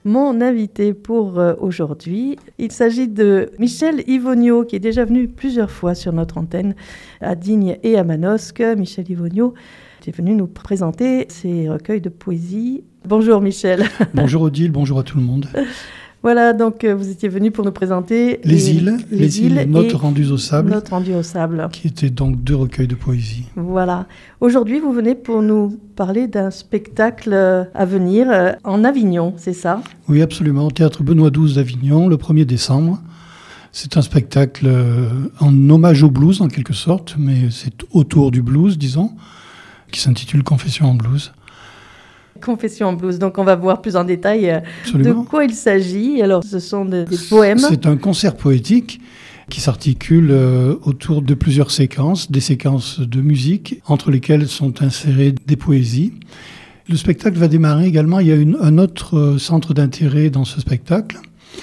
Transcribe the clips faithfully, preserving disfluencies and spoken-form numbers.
Mon invité pour euh, aujourd'hui, il s'agit de Michel Yvonniau, qui est déjà venu plusieurs fois sur notre antenne à Digne et à Manosque. Michel Yvonniau est venu nous présenter ses recueils de poésie. Bonjour Michel. Bonjour Odile, bonjour à tout le monde. Voilà, donc euh, vous étiez venu pour nous présenter Les, les îles, les, les îles, îles Notes rendues au sable. Notes rendues au sable. Qui étaient donc deux recueils de poésie. Voilà. Aujourd'hui, vous venez pour nous parler d'un spectacle à venir euh, en Avignon, c'est ça ? Oui, absolument, au Théâtre Benoît douze d'Avignon, le premier décembre. C'est un spectacle euh, en hommage au blues, en quelque sorte, mais c'est autour du blues, disons, qui s'intitule Confession en blues. Confession en blues, donc on va voir plus en détail euh, de quoi il s'agit. Alors, ce sont de, des poèmes. C'est un concert poétique qui s'articule euh, autour de plusieurs séquences, des séquences de musique, entre lesquelles sont insérées des poésies. Le spectacle va démarrer également, il y a une, un autre euh, centre d'intérêt dans ce spectacle,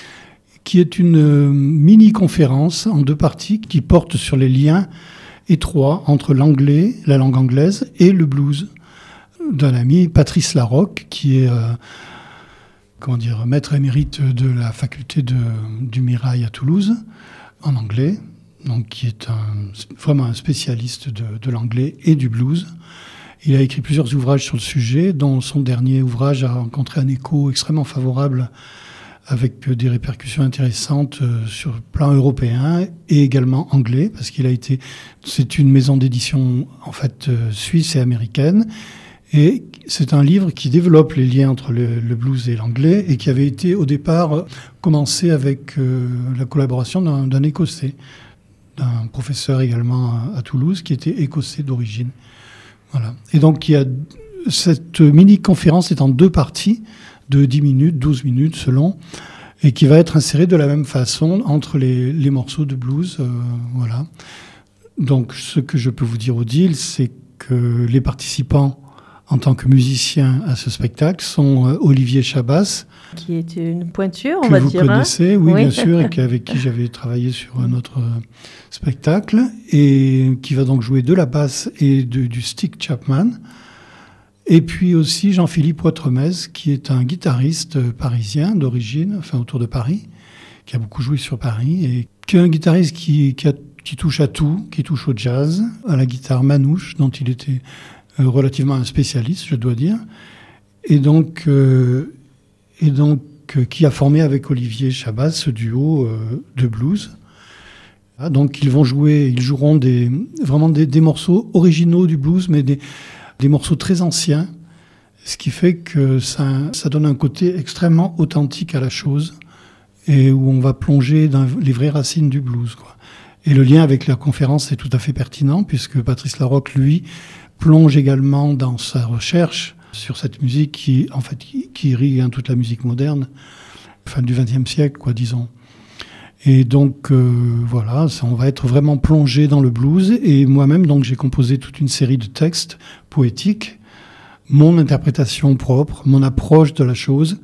qui est une euh, mini-conférence en deux parties qui porte sur les liens étroits entre l'anglais, la langue anglaise, et le blues, d'un ami, Patrice Larocque, qui est euh, comment dire, maître émérite de la faculté de, du Mirail à Toulouse, en anglais, donc qui est un, vraiment un spécialiste de, de l'anglais et du blues. Il a écrit plusieurs ouvrages sur le sujet, dont son dernier ouvrage a rencontré un écho extrêmement favorable, avec des répercussions intéressantes sur le plan européen et également anglais, parce qu'il a été, c'est une maison d'édition en fait suisse et américaine. Et c'est un livre qui développe les liens entre le, le blues et l'anglais et qui avait été au départ commencé avec euh, la collaboration d'un, d'un Écossais, d'un professeur également à, à Toulouse qui était écossais d'origine. Voilà. Et donc il y a, cette mini-conférence est en deux parties de dix minutes, douze minutes selon, et qui va être insérée de la même façon entre les, les morceaux de blues. Euh, voilà. Donc ce que je peux vous dire, Odile, c'est que les participants en tant que musicien à ce spectacle sont euh, Olivier Chabas, qui est une pointure, on va dire. Que vous connaissez, hein oui, oui, bien sûr, et avec qui j'avais travaillé sur un autre euh, spectacle, et qui va donc jouer de la basse et de, du stick Chapman. Et puis aussi Jean-Philippe Ouattremez, qui est un guitariste parisien d'origine, enfin autour de Paris, qui a beaucoup joué sur Paris, et qui est un guitariste qui, qui, a, qui touche à tout, qui touche au jazz, à la guitare manouche, dont il était relativement un spécialiste, je dois dire, et donc, euh, et donc euh, qui a formé avec Olivier Chabas ce duo euh, de blues. Ah, donc ils vont jouer, ils joueront des, vraiment des, des morceaux originaux du blues, mais des, des morceaux très anciens, ce qui fait que ça, ça donne un côté extrêmement authentique à la chose, et où on va plonger dans les vraies racines du blues, quoi. Et le lien avec la conférence est tout à fait pertinent, puisque Patrice Larocque, lui, plonge également dans sa recherche sur cette musique qui, en fait, qui, qui irrigue hein, toute la musique moderne, fin du vingtième siècle, quoi, disons. Et donc, euh, voilà, ça, on va être vraiment plongé dans le blues. Et moi-même, donc, j'ai composé toute une série de textes poétiques, mon interprétation propre, mon approche de la chose,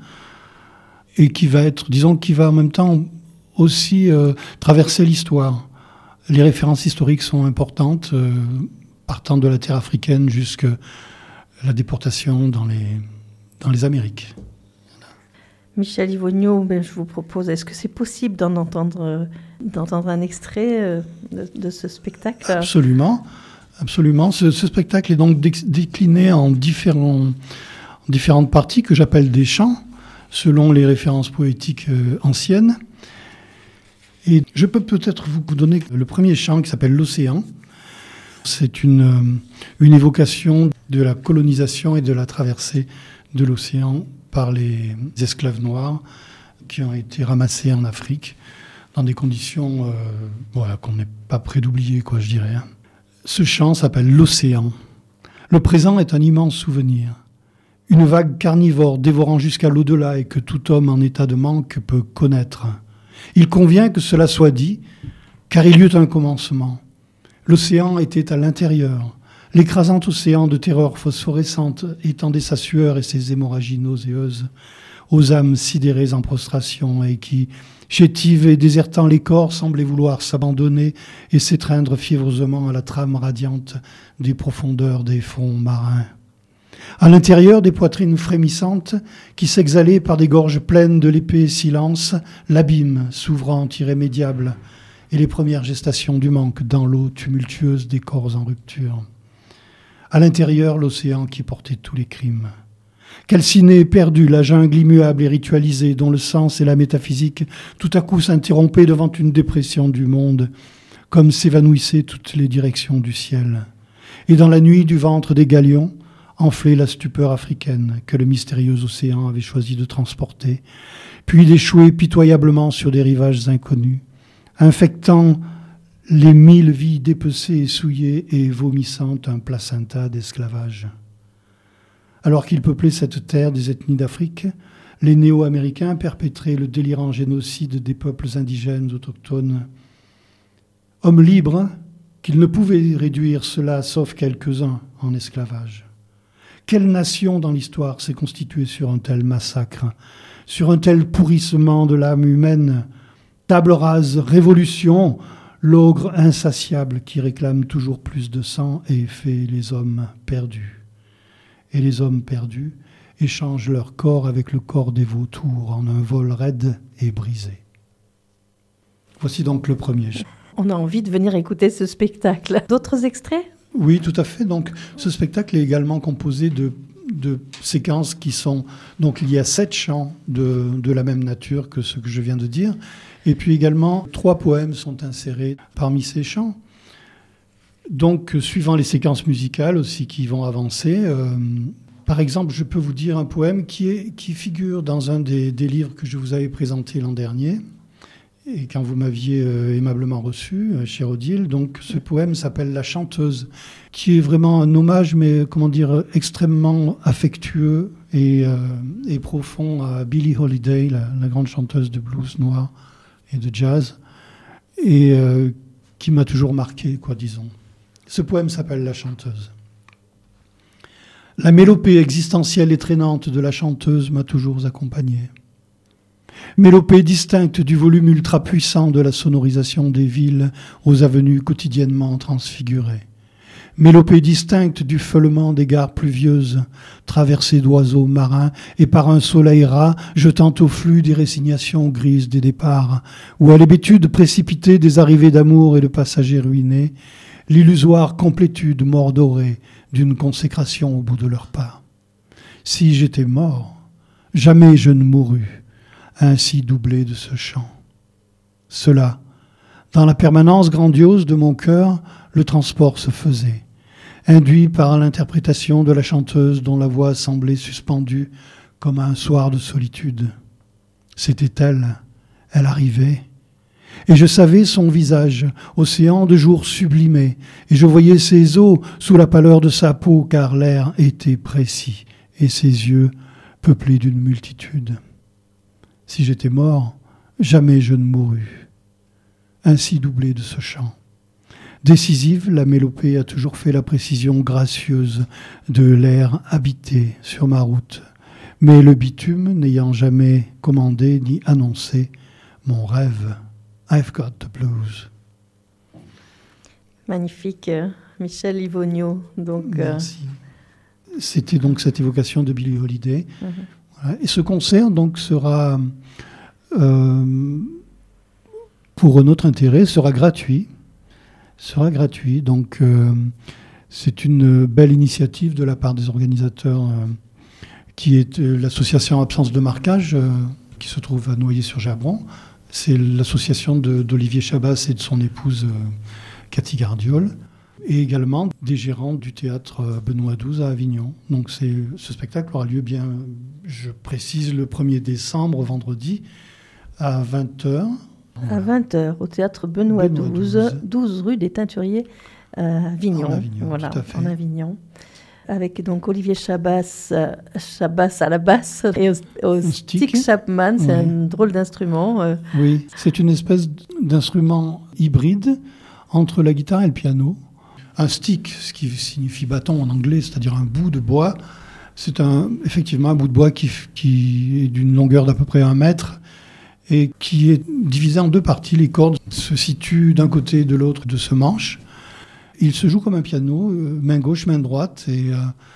et qui va être, disons, qui va en même temps aussi euh, traverser l'histoire. Les références historiques sont importantes, euh, partant de la terre africaine jusqu'à la déportation dans les, dans les Amériques. Michel Yvonniau, ben, je vous propose, est-ce que c'est possible d'en entendre, euh, d'entendre un extrait euh, de, de ce spectacle ? Absolument, absolument. Ce, ce spectacle est donc décliné en, différents, en différentes parties que j'appelle des chants, selon les références poétiques euh, anciennes. Et je peux peut-être vous donner le premier chant qui s'appelle « L'Océan ». C'est une, une évocation de la colonisation et de la traversée de l'océan par les esclaves noirs qui ont été ramassés en Afrique dans des conditions euh, voilà, qu'on n'est pas près d'oublier, quoi, je dirais. Ce chant s'appelle « L'Océan ». Le présent est un immense souvenir. Une vague carnivore dévorant jusqu'à l'au-delà et que tout homme en état de manque peut connaître. Il convient que cela soit dit, car il y eut un commencement. L'océan était à l'intérieur. L'écrasant océan de terreur phosphorescente étendait sa sueur et ses hémorragies nauséeuses aux âmes sidérées en prostration et qui, chétives et désertant les corps, semblaient vouloir s'abandonner et s'étreindre fiévreusement à la trame radiante des profondeurs des fonds marins. À l'intérieur, des poitrines frémissantes qui s'exhalaient par des gorges pleines de l'épais silence, l'abîme s'ouvrant irrémédiable et les premières gestations du manque dans l'eau tumultueuse des corps en rupture. À l'intérieur, l'océan qui portait tous les crimes. Calcinée, perdue, la jungle immuable et ritualisée dont le sens et la métaphysique tout à coup s'interrompaient devant une dépression du monde, comme s'évanouissaient toutes les directions du ciel. Et dans la nuit du ventre des galions, enflait la stupeur africaine que le mystérieux océan avait choisi de transporter, puis d'échouer pitoyablement sur des rivages inconnus, infectant les mille vies dépecées et souillées et vomissant un placenta d'esclavage. Alors qu'ils peuplaient cette terre des ethnies d'Afrique, les néo-américains perpétraient le délirant génocide des peuples indigènes autochtones. Hommes libres, qu'ils ne pouvaient réduire cela, sauf quelques-uns, en esclavage. Quelle nation dans l'histoire s'est constituée sur un tel massacre, sur un tel pourrissement de l'âme humaine? Table rase, révolution, l'ogre insatiable qui réclame toujours plus de sang et fait les hommes perdus. Et les hommes perdus échangent leur corps avec le corps des vautours en un vol raide et brisé. Voici donc le premier. On a envie de venir écouter ce spectacle. D'autres extraits ? Oui, tout à fait. Donc, ce spectacle est également composé de, de séquences qui sont donc liées à sept chants de, de la même nature que ce que je viens de dire. Et puis également, trois poèmes sont insérés parmi ces chants. Donc, suivant les séquences musicales aussi qui vont avancer, euh, par exemple, je peux vous dire un poème qui, est, qui figure dans un des, des livres que je vous avais présenté l'an dernier, et quand vous m'aviez euh, aimablement reçu, euh, cher Odile. Donc, ce poème s'appelle « La chanteuse », qui est vraiment un hommage, mais comment dire, extrêmement affectueux et, euh, et profond à Billie Holiday, la, la grande chanteuse de blues noir et de jazz, et euh, qui m'a toujours marqué, quoi, disons. Ce poème s'appelle « La chanteuse ». La mélopée existentielle et traînante de la chanteuse m'a toujours accompagné. Mélopée distincte du volume ultra-puissant de la sonorisation des villes aux avenues quotidiennement transfigurées. Mélopée distincte du feulement des gares pluvieuses, traversées d'oiseaux marins et par un soleil ras jetant au flux des résignations grises des départs, ou à l'hébétude précipitée des arrivées d'amour et de passagers ruinés, l'illusoire complétude mordorée d'une consécration au bout de leur pas. Si j'étais mort, jamais je ne mourus, ainsi doublé de ce chant. Cela, dans la permanence grandiose de mon cœur, le transport se faisait, induit par l'interprétation de la chanteuse dont la voix semblait suspendue comme à un soir de solitude. C'était elle, elle arrivait, et je savais son visage, océan de jour sublimé, et je voyais ses os sous la pâleur de sa peau, car l'air était précis, et ses yeux peuplés d'une multitude. Si j'étais mort, jamais je ne mourus. Ainsi doublé de ce chant. Décisive, la mélopée a toujours fait la précision gracieuse de l'air habité sur ma route, mais le bitume n'ayant jamais commandé ni annoncé mon rêve. I've got the blues. Magnifique, Michel Yvonneau. Donc, merci. Euh... C'était donc cette évocation de Billie Holiday. Mm-hmm. Voilà. Et ce concert donc sera, euh, pour notre intérêt, sera gratuit. Sera gratuit. Donc, euh, c'est une belle initiative de la part des organisateurs, euh, qui est euh, l'association Absence de marquage, euh, qui se trouve à Noyer-sur-Jabron. C'est l'association de, d'Olivier Chabas et de son épouse euh, Cathy Gardiol, et également des gérants du théâtre Benoît douze à Avignon. Donc c'est, ce spectacle aura lieu bien, je précise, le premier décembre, vendredi, à vingt heures. À vingt heures, au théâtre Benoît, Benoît douze, douze rue des Teinturiers à Avignon. En Avignon, voilà, tout à fait. En Avignon. Avec donc Olivier Chabas, euh, Chabas à la basse et au, au stick. stick Chapman, c'est oui. Un drôle d'instrument. Euh. Oui, c'est une espèce d'instrument hybride entre la guitare et le piano. Un stick, ce qui signifie bâton en anglais, c'est-à-dire un bout de bois, c'est un, effectivement un bout de bois qui, qui est d'une longueur d'à peu près un mètre et qui est divisé en deux parties. Les cordes se situent d'un côté et de l'autre de ce manche. Il se joue comme un piano, euh, main gauche, main droite, et euh,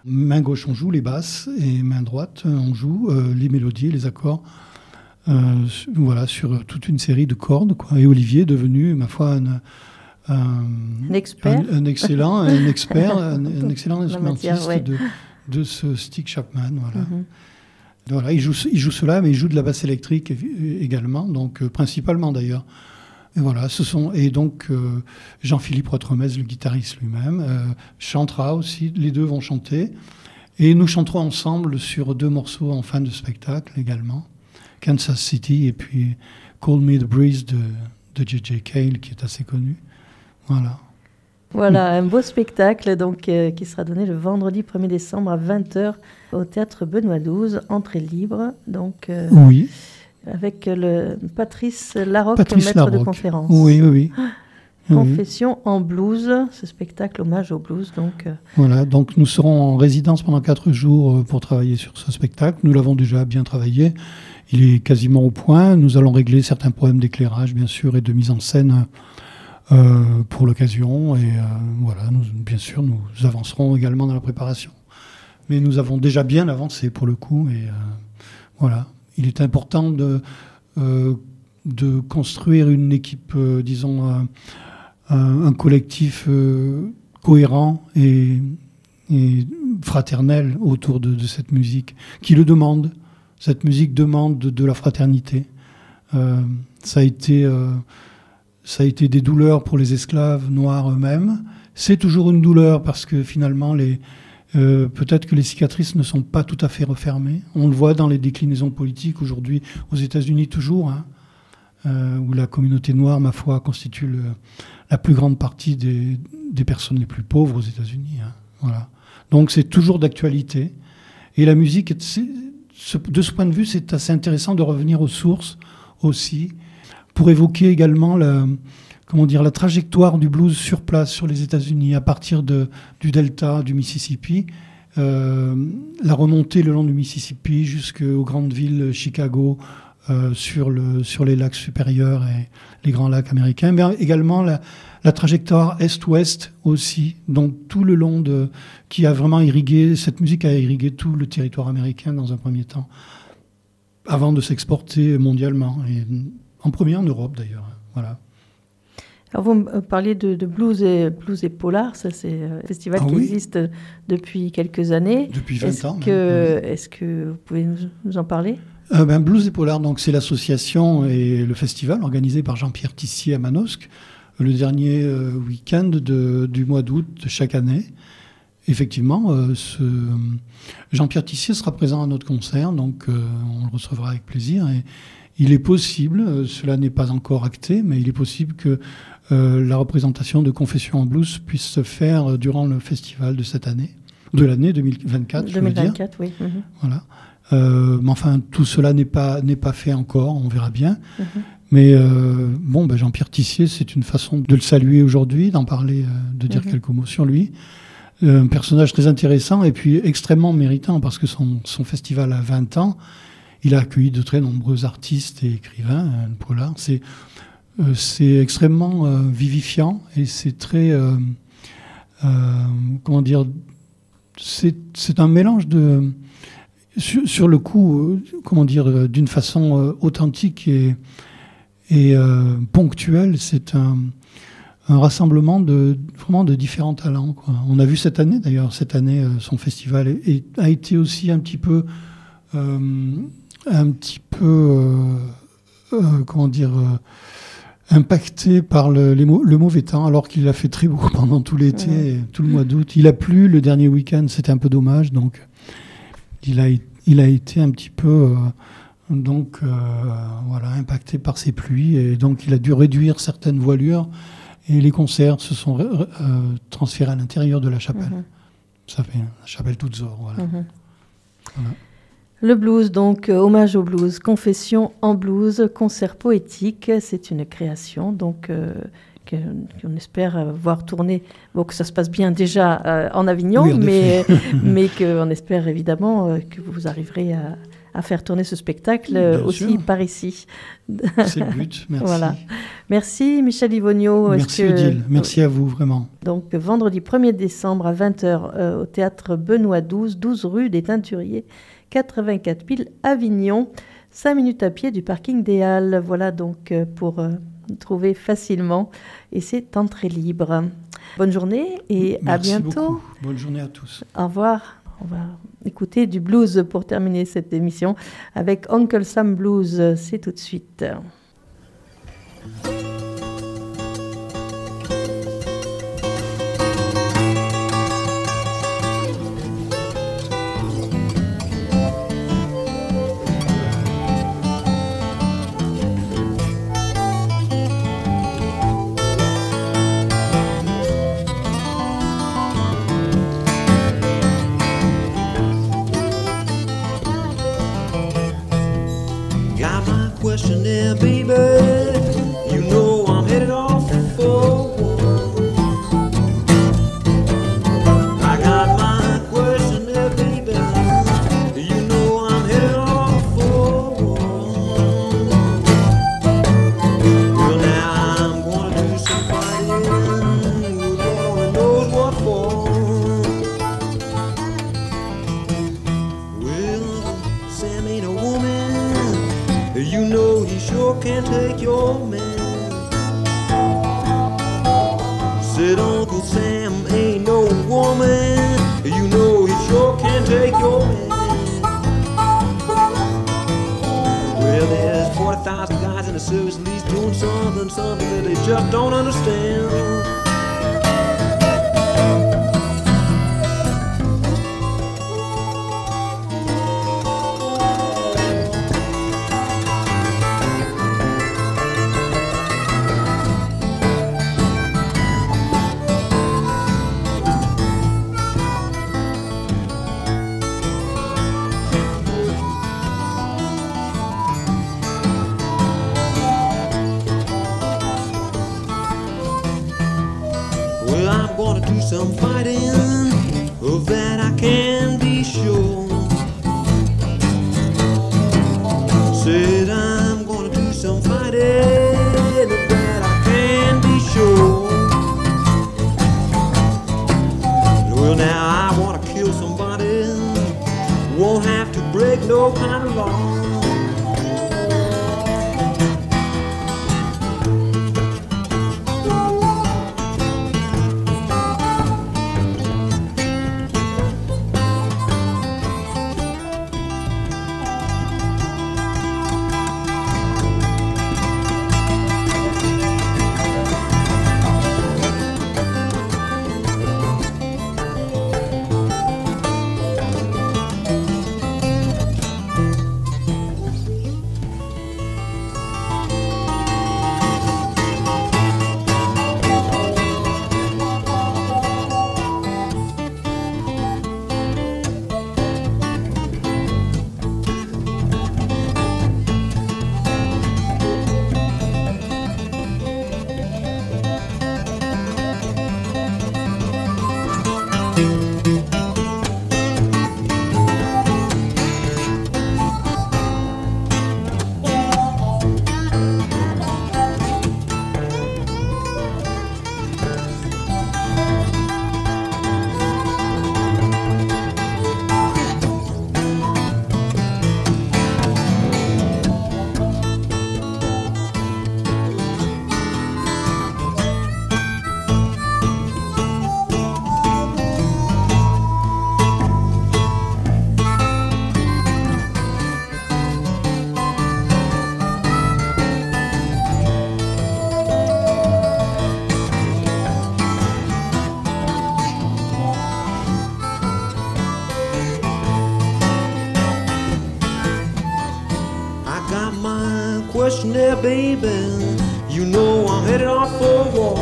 Main gauche, on joue les basses, et main droite, on joue euh, les mélodies, les accords, euh, voilà, sur toute une série de cordes, quoi. Et Olivier est devenu, ma foi, un, un, un expert, un, un excellent, un expert, un, un excellent instrumentiste matière, ouais. de, de ce Stick Chapman, voilà. Mm-hmm. Voilà, il joue, il joue cela, mais il joue de la basse électrique également, donc euh, principalement d'ailleurs. Et voilà, ce sont et donc euh, Jean-Philippe Rotremez, le guitariste lui-même, euh, chantera aussi. Les deux vont chanter, et nous chanterons ensemble sur deux morceaux en fin de spectacle également, Kansas City et puis Call Me the Breeze de, de J J Cale, qui est assez connu. Voilà. Voilà, un beau spectacle donc, euh, qui sera donné le vendredi premier décembre à vingt heures au Théâtre Benoît douze, entrée libre. Donc, euh, oui. Avec le Patrice Larocque, Patrice maître Larocque. de conférence. Oui, oui, oui. Confession oui. en blues, ce spectacle hommage au blues. Donc, euh... Voilà, donc nous serons en résidence pendant quatre jours pour travailler sur ce spectacle. Nous l'avons déjà bien travaillé. Il est quasiment au point. Nous allons régler certains problèmes d'éclairage, bien sûr, et de mise en scène euh, pour l'occasion. Et euh, voilà, nous, bien sûr, nous avancerons également dans la préparation. Mais nous avons déjà bien avancé pour le coup. Et euh, voilà. Il est important de, euh, de construire une équipe, euh, disons, euh, un, un collectif euh, cohérent et, et fraternel autour de, de cette musique, qui le demande. Cette musique demande de, de la fraternité. Euh, ça a été, euh, ça a été des douleurs pour les esclaves noirs eux-mêmes. C'est toujours une douleur parce que finalement, les... Euh, peut-être que les cicatrices ne sont pas tout à fait refermées. On le voit dans les déclinaisons politiques aujourd'hui, aux États-Unis toujours, hein, euh, où la communauté noire, ma foi, constitue le, la plus grande partie des, des personnes les plus pauvres aux États-Unis. Hein, voilà. Donc c'est toujours d'actualité. Et la musique, c'est, de ce point de vue, c'est assez intéressant de revenir aux sources aussi, pour évoquer également la... comment dire, la trajectoire du blues sur place, sur les États-Unis, à partir de, du delta du Mississippi, euh, la remontée le long du Mississippi jusqu'aux grandes villes, Chicago, euh, sur, le, sur les lacs supérieurs et les grands lacs américains, mais également la, la trajectoire est-ouest aussi, donc tout le long de, qui a vraiment irrigué, cette musique a irrigué tout le territoire américain dans un premier temps, avant de s'exporter mondialement, et en premier en Europe d'ailleurs, voilà. Alors vous me parliez de, de blues, et, blues et polar, ça c'est un festival ah, qui oui. existe depuis quelques années. Depuis vingt est-ce ans. Que, oui. Est-ce que vous pouvez nous, nous en parler ? euh, ben, Blues et polar, donc, c'est l'association et le festival organisé par Jean-Pierre Tissier à Manosque, le dernier euh, week-end de, du mois d'août de chaque année. Effectivement, euh, ce, Jean-Pierre Tissier sera présent à notre concert, donc euh, on le recevra avec plaisir. Et il est possible, euh, cela n'est pas encore acté, mais il est possible que Euh, la représentation de Confession en blues puisse se faire durant le festival de cette année, de l'année deux mille vingt-quatre, je veux dire. deux mille vingt-quatre, oui. Mm-hmm. Voilà. Euh, mais enfin, tout cela n'est pas, n'est pas fait encore, on verra bien. Mm-hmm. Mais euh, bon, ben Jean-Pierre Tissier, c'est une façon de le saluer aujourd'hui, d'en parler, euh, de dire mm-hmm. quelques mots sur lui. Euh, un personnage très intéressant et puis extrêmement méritant, parce que son, son festival a vingt ans, il a accueilli de très nombreux artistes et écrivains. Un polar, c'est... Euh, c'est extrêmement euh, vivifiant et c'est très, euh, euh, comment dire, c'est, c'est un mélange de, sur, sur le coup, euh, comment dire, euh, d'une façon euh, authentique et, et euh, ponctuelle. C'est un, un rassemblement de vraiment de différents talents, quoi. On a vu cette année, d'ailleurs, cette année, euh, son festival est, est, a été aussi un petit peu, euh, un petit peu, euh, euh, comment dire. Euh, impacté par le, les, le mauvais temps, alors qu'il a fait très beau pendant tout l'été, mmh. et tout le mois d'août. Il a plu le dernier week-end, c'était un peu dommage, donc il a, il a été un petit peu euh, donc, euh, voilà, impacté par ces pluies, et donc il a dû réduire certaines voilures, et les concerts se sont euh, transférés à l'intérieur de la chapelle. Mmh. Ça fait la chapelle Toutes-Ors, voilà. Mmh. Voilà. Le blues, donc, euh, hommage au blues, confession en blues, concert poétique, c'est une création, donc, euh, que, qu'on espère voir tourner, bon, que ça se passe bien déjà euh, en Avignon, oui, en mais, mais qu'on espère évidemment euh, que vous arriverez à, à faire tourner ce spectacle euh, Bien aussi sûr. par ici. C'est le but, merci. Voilà. Merci Michel Yvonio. Merci que... Odile, merci à vous vraiment. Donc vendredi premier décembre à vingt heures euh, au théâtre Benoît douze, douze rue des Teinturiers, quatre-vingt-quatre mille Avignon, cinq minutes à pied du parking des Halles. Voilà donc euh, pour euh, trouver facilement et c'est entrée libre. Bonne journée et merci à bientôt. Beaucoup. Bonne journée à tous. Au revoir. On va écouter du blues pour terminer cette émission avec Uncle Sam Blues. C'est tout de suite. Got my question there, baby. You know I'm headed off for one. I got my question there, baby. You know I'm headed off for one. Well, now I'm gonna do some fighting. Lord only knows what for. Well, Sam ain't a woman. You know he sure can't take your man. Said Uncle Sam ain't no woman. You know he sure can't take your man. Well, there's forty thousand guys in the service at least doing something, something that they just don't understand. Well, I'm gonna do some fighting, of that I can be sure. Said I'm gonna do some fighting, of that I can be sure. Well, now I wanna kill somebody, won't have to break no kind of law. Question there, baby. You know I'm headed off for war.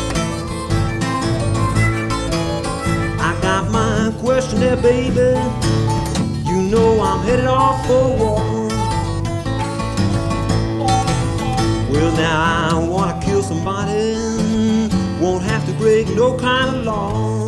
I got my question there, baby. You know I'm headed off for war. Well, now I wanna kill somebody, won't have to break no kind of law.